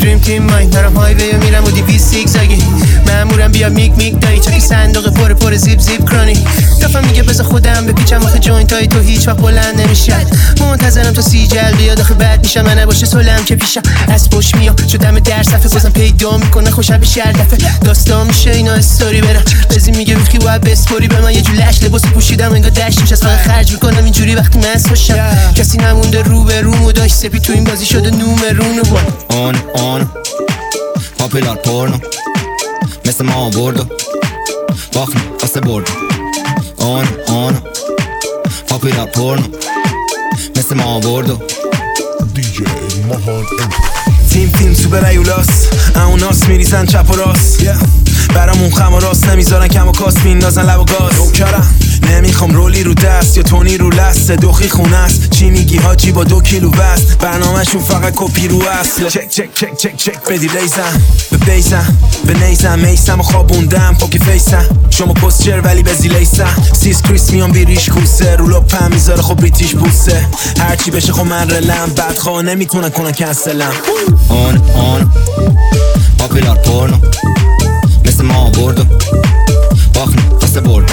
دریم تیم ماین دارم هایوی میرم و 200 زیگزاگی مامورم بیا میگ دایی چاکی صندوق پر زیپ کرانی دفعه میگه بذار خودم بپیچم آخه جوینت های تو هیچ وقت بلند نمیشه منتظرم تا 30 جلد بیاد آخه بعد میشم من نباشه سولم که پیشم از پشت میام شدم در صفحه بازم پیدا میکنه خوشم به شهر دفعه داستان میشه اینا استوری برم بزی میگه ویکی باید بسپوری به من یه جور لش لباس پوشیدم انگار دشت میشه فقط خرج میکنم اینجوری وقتی مست باشم کسی نمونده رو به رومو داشت سپی تو این بازی شده نومرونو اون پاپولار پورنو مثل ما بردو باخن واسه بردو اون پاپولار پورنو مثل ما بردو دیجی ماهان تیم سوپر ایولاس اوناس میریزن چپ و راست برامون خم و راست نمیذارن کم و کاست میندازن لب و گاز نوکرم نمیخوام رولی رو دست یا تونی رو لست دوخی خونه است چی میگی حاجی با 2 کیلو وست برنامهشون فقط کپی رو اصل چک بدی ریزم به بیزم به نیزم میسم و خوابوندم پاکی فیسم شما پستچر ولی بزی لیسم سیس کریس میان بیریش کوسه رو لپم میذاره خب بریتیش بوسه هرچی بشه خب من رلم بدخواه نمیتونن کنن کنسلم اون پاپولار پورنو مثل ما بردو باخن واسه بردو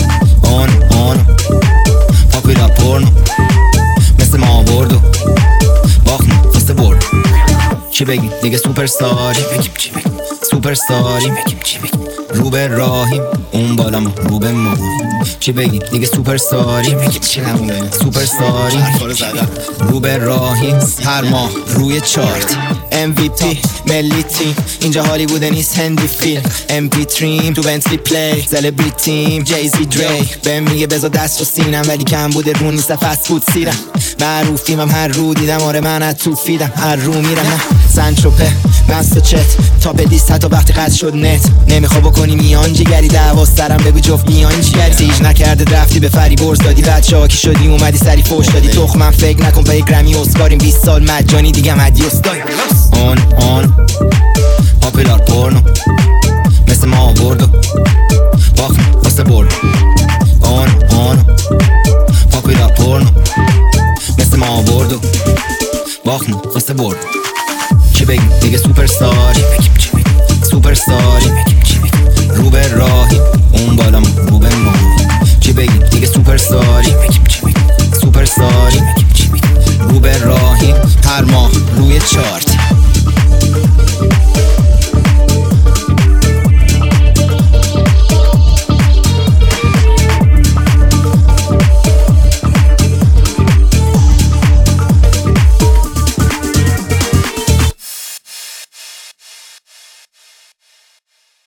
اون پاپولار پورنو مثل ما بردو باخن واسه بردو چی بگی دیگه سوپر ستاری سوپر ستاری رو به راهیم اون بالام رو به ما چی بگی دیگه سوپر ستاری سوپر ستاری رو به راهیم هر ماه روی چارت MVP ملی تیم اینجا هالیوود نیست هندی فیلم MP3 تو بنتلی پلی سلبریتیم جیزی دری بهم میگه بذار دست رو سینم ولی کم بوده رو نیست فست فود سیرم معروفیم هم هر رو دیدم آره من از تو فیدم هر رو میرم نه سنچوپه مست و چت تاپ لیست حتی وقتی قد شد نت نمیخوا بکنی میان جیگری دعوا سرم بگو جفت میان جیگری سیج نکرده رفتی به فری برز دادی بعد شاکی شدی اومدی سری فوش دادی تخمم فکر نکن پای گرمی اسکاریم 20 سال مجانی دیگه مدی استای اون پاپولار پورنو مثل ما بردو باخن واسه بردو اون پاپولار پورنو مثل ما بردو باخن واسه بردو چی بگی دیگه سوپر ستاری سوپر ستاری رو به راهی اون بالام رو به ما چی بگی دیگه سوپر ستاری سوپر ستاری رو به راهی هر ماه روی چارت